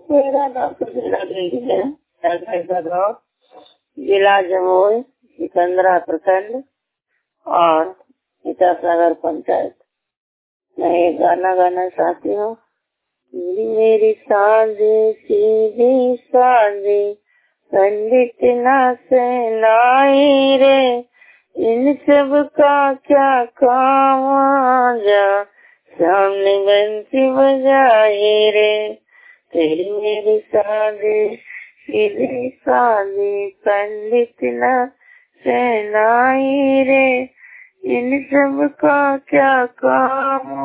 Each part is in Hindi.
मेरा नाम सुशीला देवी है। का गाँव जिला जमुई, सिकंदरा प्रखंड और सीतासागर पंचायत। मैं एक गाना गाना चाहती हूँ। मेरी साँझे सीधी साँझे पंडित ना सहलाई रे, इन सब का क्या काम आजा, सामने बंसी बजाए रे। तेरी मेरी साँझे सीधी साँझे पंडित ना सहलाई रे, इन सब का क्या काम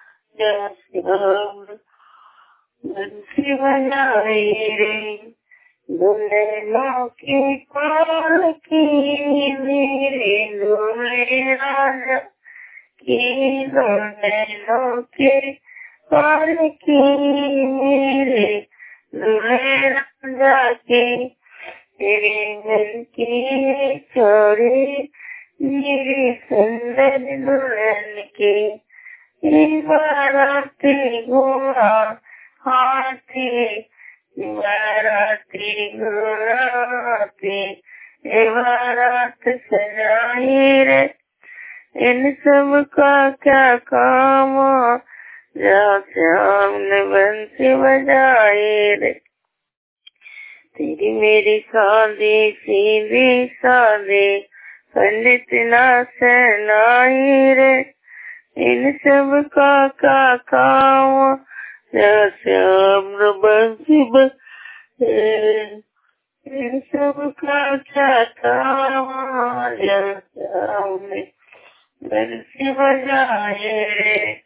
आजा, बंसी बजाए रे। दुल्हनों की पालकी मेरे दूल्हे राजा की, दुल्हनों के पालकी मेरे दूल्हे राजा की। तेरे घर की छोरी मेरी सुंदर दुल्हन की, बाराती घोड़ा हाथी, बाराती घोड़ा हाथी, बारात सजाई रे। इन सब का क्या काम, जहाँ श्याम ने बंसी बजाई रे। तेरी मेरी शादी सीधी सादी पंडित ना सहलाई रे, इन सब का क्या काम, जहाँ श्याम ने बंसी बजाई, इन सब का क्या काम, जहाँ श्याम ने बंसी बजाए रे।